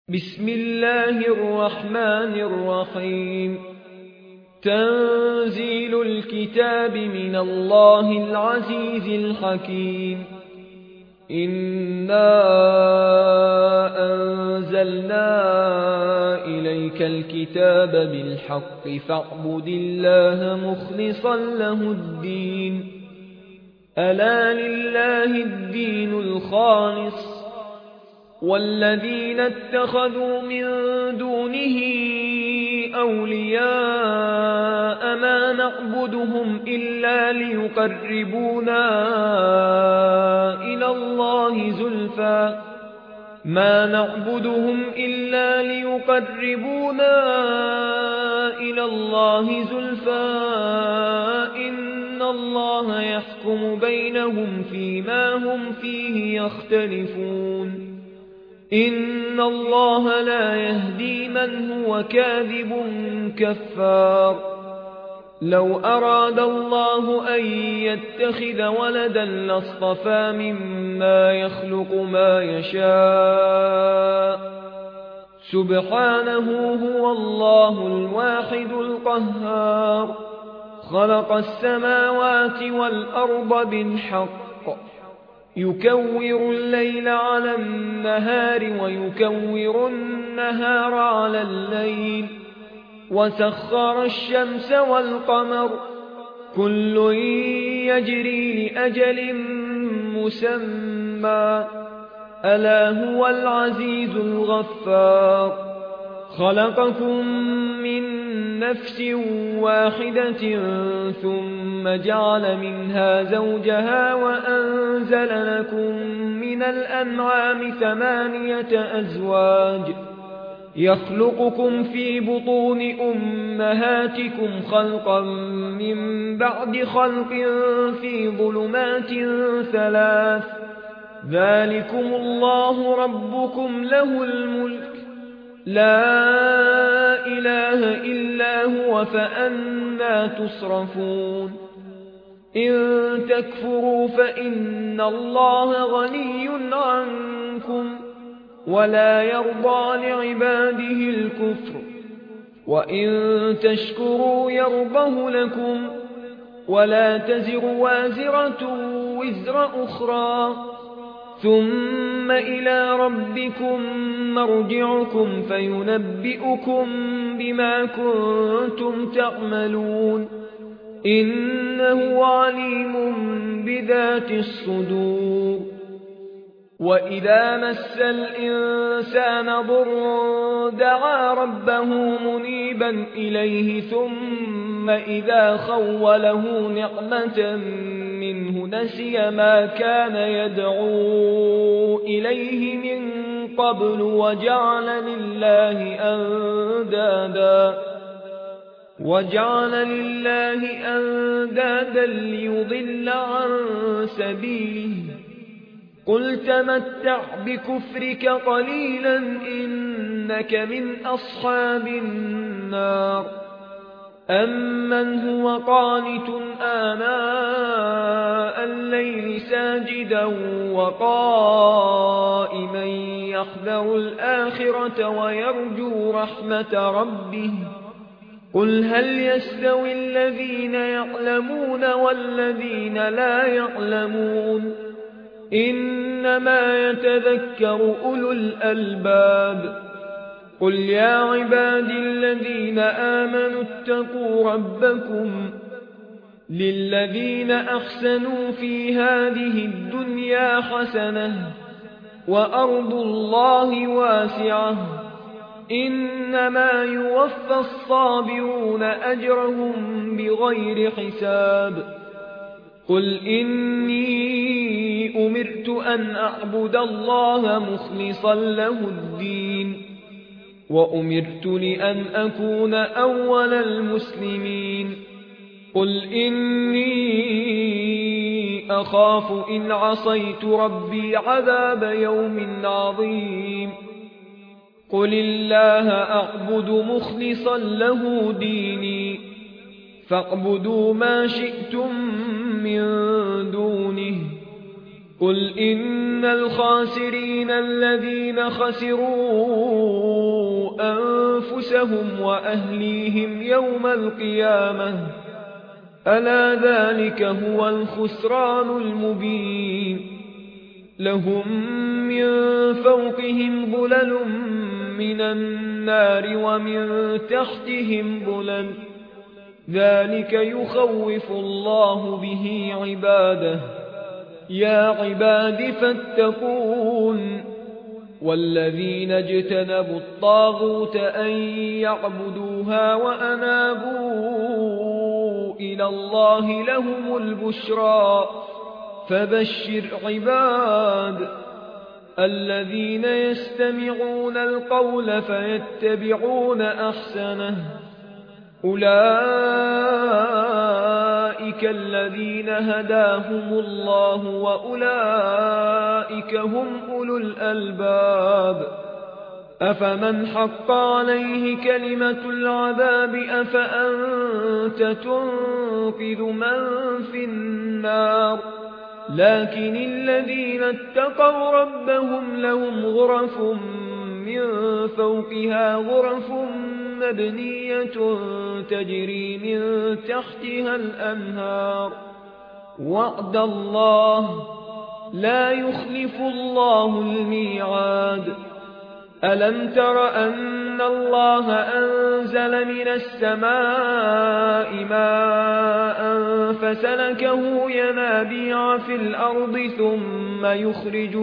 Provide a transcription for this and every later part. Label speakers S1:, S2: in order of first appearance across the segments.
S1: بسم الله الرحمن الرحيم. تنزيل الكتاب من الله العزيز الحكيم. إنا أنزلنا إليك الكتاب بالحق فاعبد الله مخلصا له الدين. ألا لله الدين الخالص والذين اتخذوا من دونه أولياء ما نعبدهم إلا ليقربونا إلى الله زلفى إن الله يحكم بينهم فيما هم فيه يختلفون. إن الله لا يهدي من هو كاذب كفار. لو أراد الله أن يتخذ ولدا لاصطفى مما يخلق ما يشاء. سبحانه هو الله الواحد القهار. خلق السماوات والأرض بالحق يكور الليل على النهار ويكور النهار على الليل وسخر الشمس والقمر كل يجري لأجل مسمى. ألا هو العزيز الغفار. خلقكم من نفس واحدة ثم جعل منها زوجها وأنزل لكم من الأنعام 8 أزواج يخلقكم في بطون أمهاتكم خلقا من بعد خلق في ظلمات 3. ذلكم الله ربكم له الملك لا إله إلا هو فأنى تصرفون. إن تكفروا فإن الله غني عنكم ولا يرضى لعباده الكفر وإن تشكروا يرضه لكم ولا تزر وازرة وزر أخرى. ثم إلى ربكم مرجعكم فينبئكم بما كنتم تعملون. إنه عليم بذات الصدور. وإذا مس الإنسان ضر دعا ربه منيبا إليه ثم إذا خوله نعمة منه نسي ما كان يدعو إليه من قبل وجعل لله أندادا ليضل عن سبيله. قل تمتع بكفرك قليلا إنك من أصحاب النار. أمن هو قانت آناء الليل ساجدا وقائما يحذر الآخرة ويرجو رحمة ربه. قل هل يستوي الذين يعلمون والذين لا يعلمون. إنما يتذكر أولو الألباب. قل يا عبادي الذين آمنوا اتقوا ربكم للذين أحسنوا في هذه الدنيا حسنة وأرض الله واسعة إنما يوفى الصابرون أجرهم بغير حساب. قل إني أمرت أن أعبد الله مخلصا له الدين وأمرت لأن أكون أول المسلمين. قل إني أخاف إن عصيت ربي عذاب يوم عظيم. قل الله أعبد مخلصا له ديني فاعبدوا ما شئتم من دونه. قل إن الخاسرين الذين خسروا أنفسهم وأهليهم يوم القيامة ألا ذلك هو الخسران المبين لهم من فوقهم ظلل من النار ومن تحتهم ظلل ذلك يخوف الله به عباده يا عباد فاتقون والذين اجتنبوا الطاغوت أن يعبدوها وأنابوا إلى الله لهم البشرى فبشر عباد الذين يستمعون القول فيتبعون أحسنه أولئك الذين هداهم الله وأولئك هم أولو الألباب أفمن حق عليه كلمة العذاب أفأنت تنقذ من في النار لكن الذين اتقوا ربهم لهم غرف من فوقها غرف مبنية تجري من تحتها الأنهار وعد الله لا يخلف الله الميعاد ألم تر أن الله أنزل من السماء ماء فسلكه ينابيع في الأرض ثم يخرج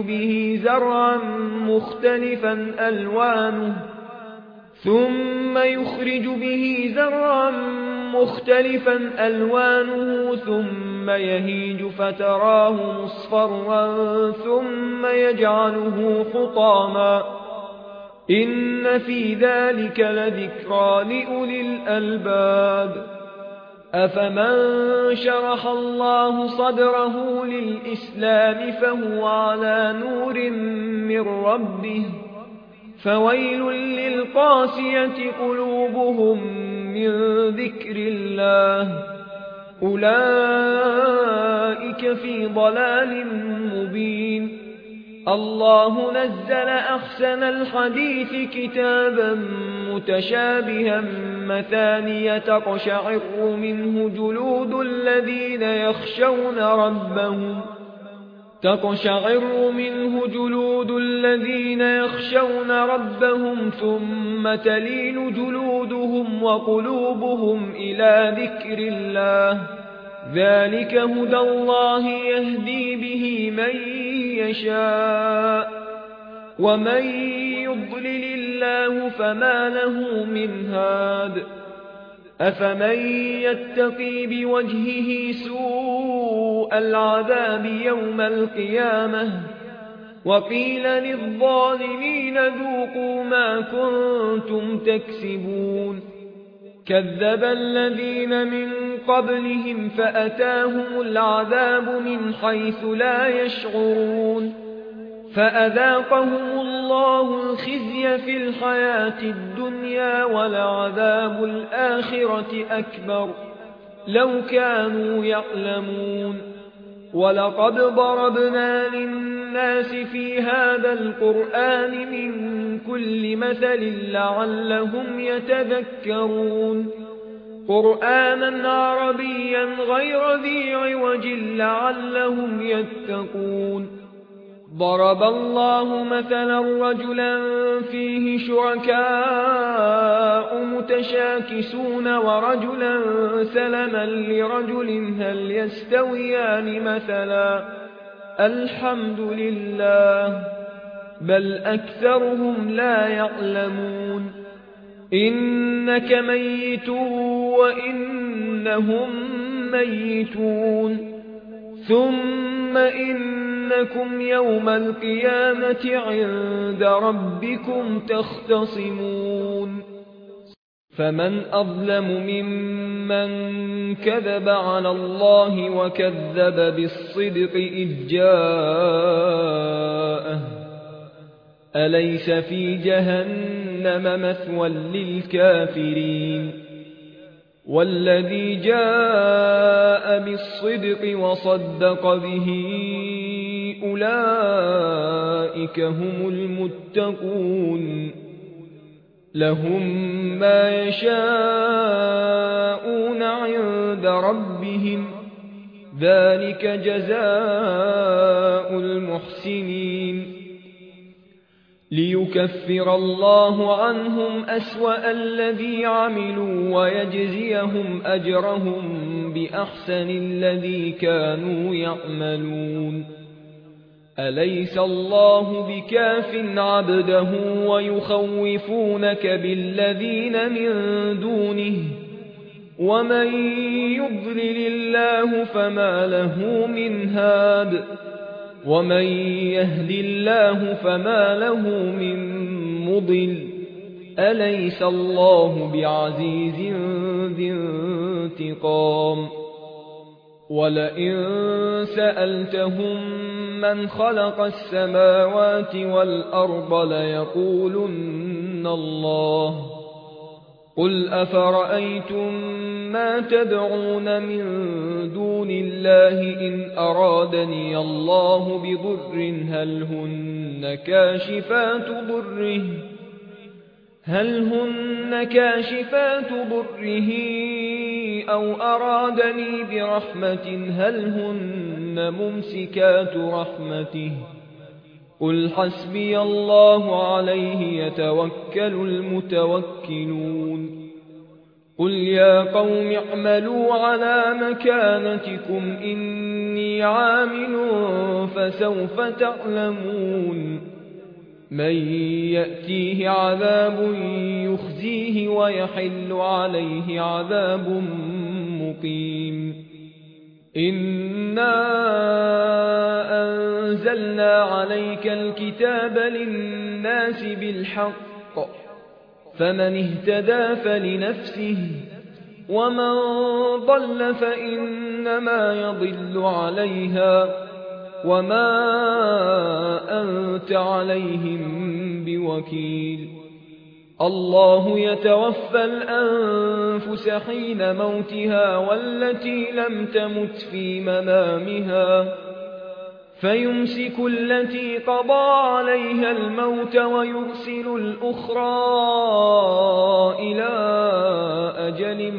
S1: به زرعا مختلفا ألوانه ثم يهيج فتراه مصفرا ثم يجعله حطاما إن في ذلك لذكرى لأولي الألباب أفمن شرح الله صدره للإسلام فهو على نور من ربه فويل للقاسية قلوبهم من ذكر الله أولئك في ضلال مبين الله نزل أحسن الحديث كتابا متشابها مثانية تقشعر منه جلود الذين يخشون ربهم ثم تلين جلودهم وقلوبهم إلى ذكر الله ذلك هدى الله يهدي به من يشاء ومن يضلل الله فما له من هاد أفمن يتقي بوجهه سوء العذاب يوم القيامة وقيل للظالمين ذوقوا ما كنتم تكسبون كذب الذين من قبلهم فأتاهم العذاب من حيث لا يشعرون فأذاقهم الله الخزي في الحياة الدنيا ولعذاب الآخرة أكبر لو كانوا يعلمون ولقد ضربنا للناس في هذا القرآن من كل مثل لعلهم يتذكرون قرآنا عربيا غير ذي عوج لعلهم يتقون ضرب الله مثلا رجلا فيه شركاء متشاكسون ورجلا سلما لرجل هل يستويان مثلا الحمد لله بل أكثرهم لا يعلمون إنك ميت وإنهم ميتون ثم إنكم يوم القيامة عند ربكم تختصمون فمن أظلم ممن كذب على الله وكذب بالصدق إذ جاءه أليس في جهنم مثوى للكافرين والذي جاء بالصدق وصدق به أولئك هم المتقون لهم ما يشاءون عند ربهم ذلك جزاء المحسنين ليكفر الله عنهم أسوأ الذي عملوا ويجزيهم أجرهم بأحسن الذي كانوا يعملون أليس الله بكاف عبده ويخوفونك بالذين من دونه ومن يضلل الله فما له من هاد ومن يهد الله فما له من مضل أليس الله بعزيز ذي انتقام ولئن سألتهم من خلق السماوات والأرض ليقولن الله قل أفرأيتم ما تدعون من دون الله إن أرادني الله بضر هل هن كاشفات ضره أو أرادني برحمة هل هن ممسكات رحمته قل حسبي الله عليه يتوكل المتوكلون قل يا قوم اعملوا على مكانتكم إني عامل فسوف تعلمون من يأتيه عذاب يخزيه ويحل عليه عذاب مقيم إنا أنزلنا عليك الكتاب للناس بالحق فمن اهتدى فلنفسه ومن ضل فإنما يضل عليها وما أنت عليهم بوكيل الله يتوفى الأنفس حين موتها والتي لم تمت في منامها فيمسك التي قضى عليها الموت ويرسل الأخرى إلى أجل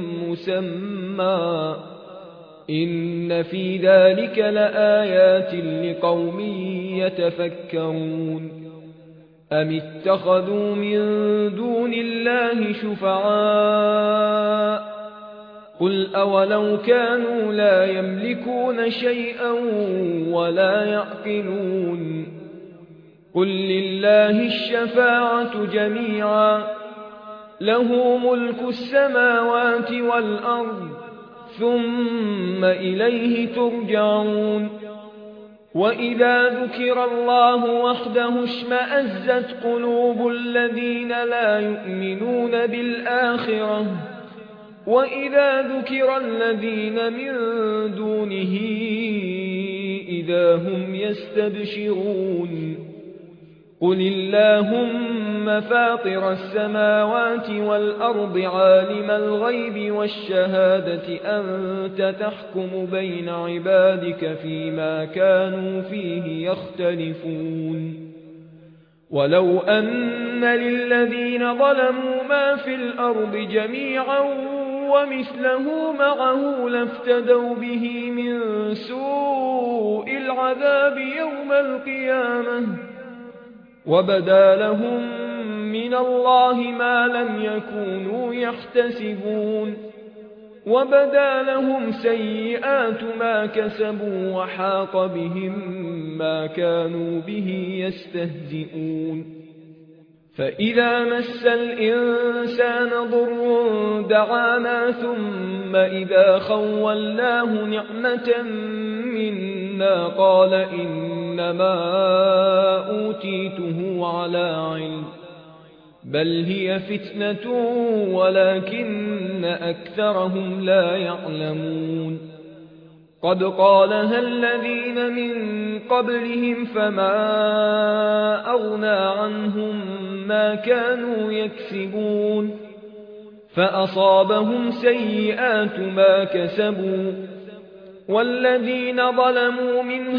S1: مسمى إن في ذلك لآيات لقوم يتفكرون أم اتخذوا من دون الله شفعاء قل أولو كانوا لا يملكون شيئا ولا يعقلون قل لله الشفاعة جميعا له ملك السماوات والأرض ثم إليه ترجعون وإذا ذكر الله وحده اشمأزت قلوب الذين لا يؤمنون بالآخرة وإذا ذكر الذين من دونه إذا هم يستبشرون قل اللهم فاطر السماوات والأرض عالم الغيب والشهادة أنت تحكم بين عبادك فيما كانوا فيه يختلفون ولو أن للذين ظلموا ما في الأرض جميعا ومثله معه لافتدوا به من سوء العذاب يوم القيامة وبدا لهم من الله ما لم يكونوا يحتسبون وبدا لهم سيئات ما كسبوا وحاق بهم ما كانوا به يستهزئون فإذا مس الإنسان ضر دعانا ثم إذا خولناه نعمة منا قال إنما أوتيته على علم بل هي فتنة ولكن أكثرهم لا يعلمون قد قالها الذين من قبلهم فما أغنى عنهم ما كانوا يكسبون فأصابهم سيئات ما كسبوا والذين ظلموا من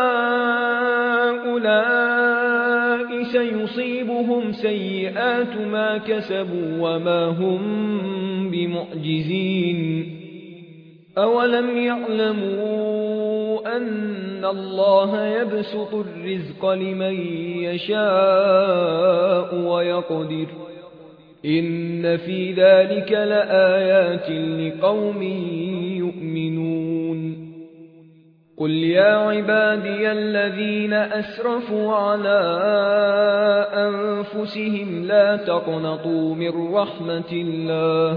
S1: هؤلاء سيصيبهم سيئات ما كسبوا وما هم بمعجزين أولم يعلموا أن الله يبسط الرزق لمن يشاء ويقدر إن في ذلك لآيات لقوم يؤمنون قل يا عبادي الذين أسرفوا على أنفسهم لا تقنطوا من رحمة الله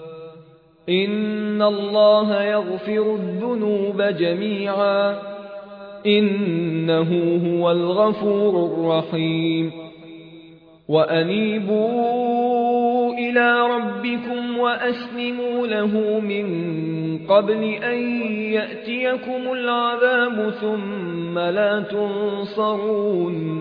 S1: إن الله يغفر الذنوب جميعا إنه هو الغفور الرحيم وأنيبوا إلى ربكم وأسلموا له من قبل أن يأتيكم العذاب ثم لا تنصرون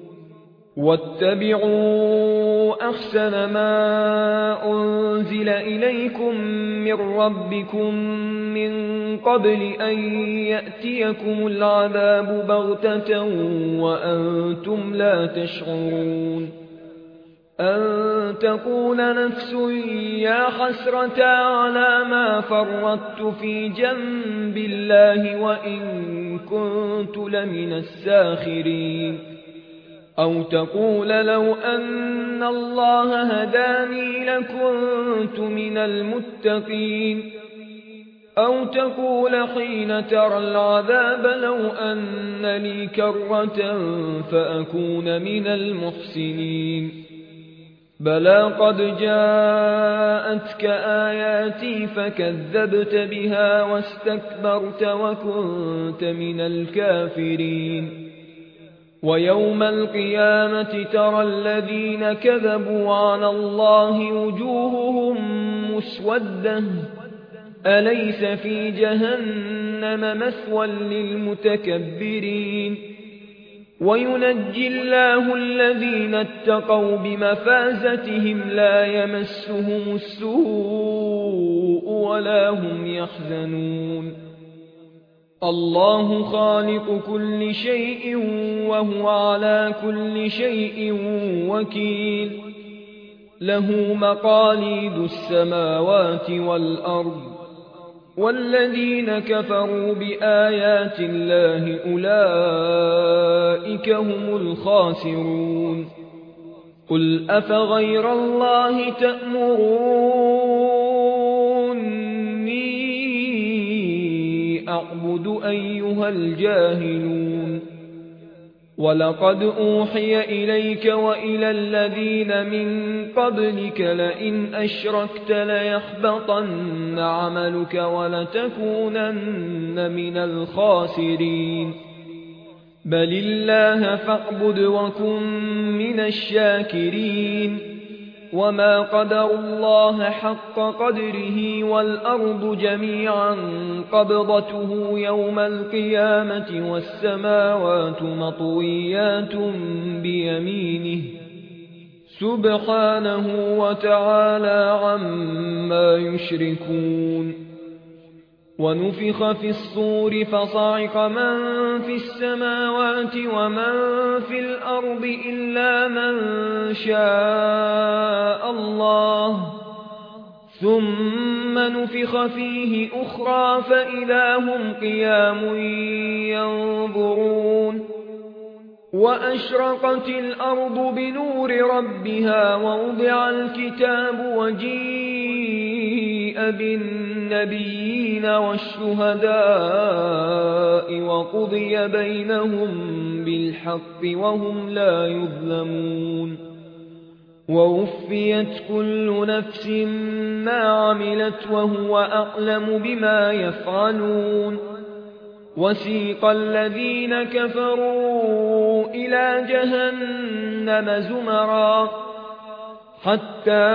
S1: واتبعوا أحسن ما أنزل إليكم من ربكم من قبل أن يأتيكم العذاب بغتة وأنتم لا تشعرون أن تقول نفس يا حسرة على ما فرطت في جنب الله وإن كنت لمن الساخرين أو تقول لو أن الله هداني لكنت من المتقين أو تقول حين ترى العذاب لو أن لي كرة فأكون من المحسنين بلى قد جاءتك آياتي فكذبت بها واستكبرت وكنت من الكافرين ويوم القيامة ترى الذين كذبوا على الله وجوههم مسودة أليس في جهنم مثوى للمتكبرين وينجي الله الذين اتقوا بمفازتهم لا يمسهم السوء ولا هم يحزنون الله خالق كل شيء وهو على كل شيء وكيل له مقاليد السماوات والأرض والذين كفروا بآيات الله أولئك هم الخاسرون قل أفغير الله تأمروني أعبد أيها الجاهلون ولقد أوحي إليك وإلى الذين من قبلك لئن أشركت ليحبطن عملك ولتكونن من الخاسرين بل الله فاعبد وكن من الشاكرين وما قدروا الله حق قدره والأرض جميعا قبضته يوم القيامة والسماوات مطويات بيمينه سبحانه وتعالى عما يشركون ونفخ في الصور فصعق من في السماوات ومن في الأرض إلا من شاء الله ثم نفخ فيه أخرى فإذا هم قيام ينظرون وأشرقت الأرض بنور ربها ووضع الكتاب وجيء بالنبيين والشهداء وقضي بينهم بالحق وهم لا يظلمون ووفيت كل نفس ما عملت وهو أعلم بما يفعلون وسيق الذين كفروا إلى جهنم زمرا حتى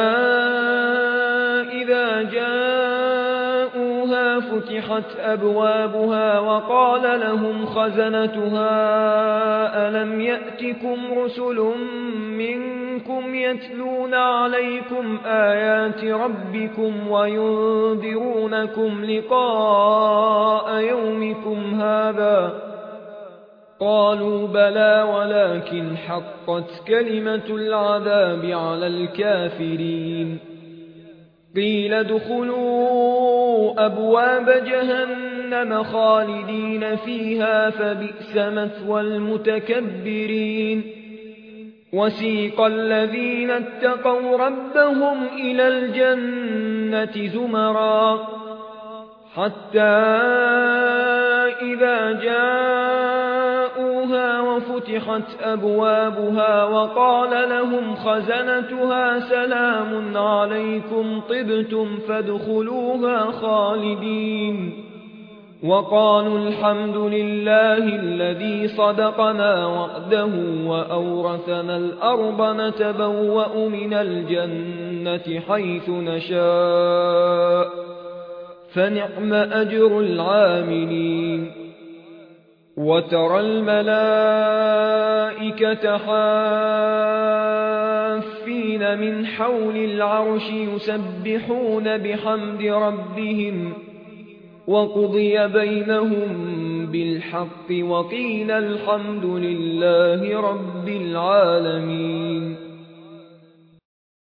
S1: إذا جاءوها فتحت أبوابها وقال لهم خزنتها ألم يأتكم رسل منكم منكم يتلون عليكم آيات ربكم وينذرونكم لقاء يومكم هذا قالوا بلى ولكن حقت كلمة العذاب على الكافرين قيل ادخلوا أبواب جهنم خالدين فيها فبئس مثوى المتكبرين وسيق الذين اتقوا ربهم إلى الجنة زمرا حتى إذا جاءوها وفتحت أبوابها وقال لهم خزنتها سلام عليكم طبتم فادخلوها خالدين وقالوا الحمد لله الذي صدقنا وعده وأورثنا الأرض نتبوأ من الجنة حيث نشاء فنعم أجر العاملين وترى الملائكة حافين من حول العرش يسبحون بحمد ربهم وقضي بينهم بالحق وقيل الحمد لله رب العالمين